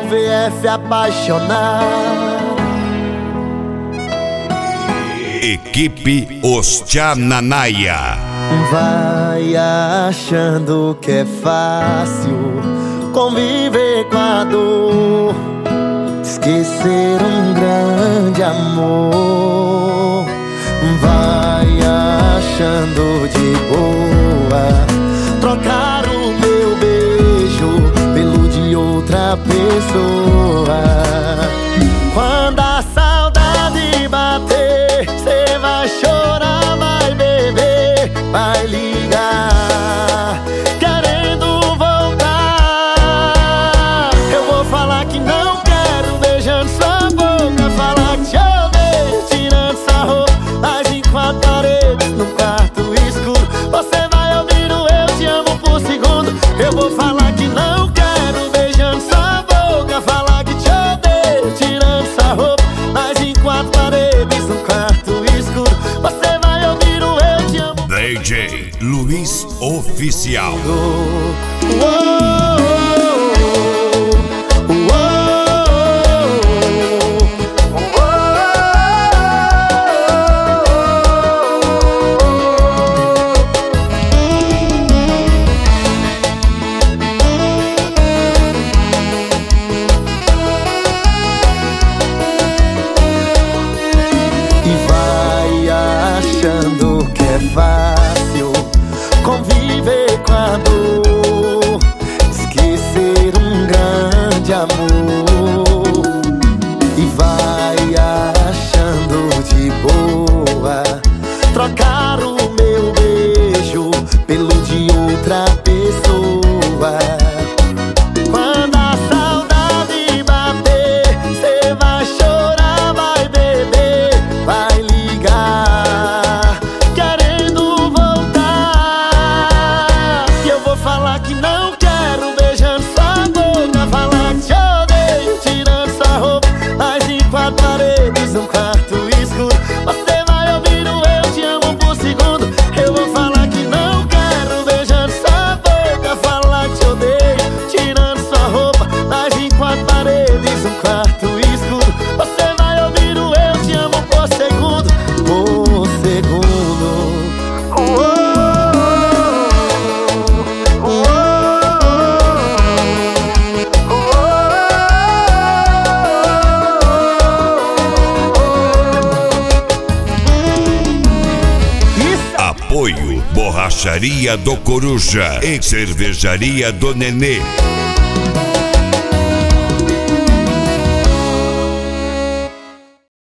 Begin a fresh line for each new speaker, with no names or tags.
VF apaixonar.
Equipe Os Tchananaia.
Vai achando que é fácil conviver com a dor, esquecer um grande amor. Vai achando de boa trocar o meu beijo pelo de outra pessoa. Quando a saudade bater, cê vai chorar, vai beber, vai ligar, querendo voltar. Eu vou falar que não quero, beijando sua boca, falar que te odeio, tirando sua roupa, mas em quatro paredes, num quarto escuro, você vai ouvir o eu te amo por segundo. Eu vou falar que não quero, beijando sua boca, falar que te odeio, tirando sua roupa, mas em quatro paredes, num quarto escuro, você vai ouvir o eu te amo.
DJ Luiz Oficial.
E vai achando que é fácil conviver com a dor, esquecer um grande amor. E vai achando de boa trocar o meu beijo pelo de outra pessoa. Quando a saudade bater, cê vai chorar, vai beber, vai ligar, querendo voltar. E eu vou falar que não quero, beijando sua boca, falar que te odeio, tirando sua roupa, mas em quatro paredes, num quarto escuro, você vai ouvir o eu te amo por segundo. Eu vou falar que não quero, beijando sua boca, falar que te odeio, tirando sua roupa, mas em quatro paredes, num quarto escuro, você vai ouvir o eu te amo por segundo, por segundo.
Apoio Borracharia do Coruja e Cervejaria do Nenê.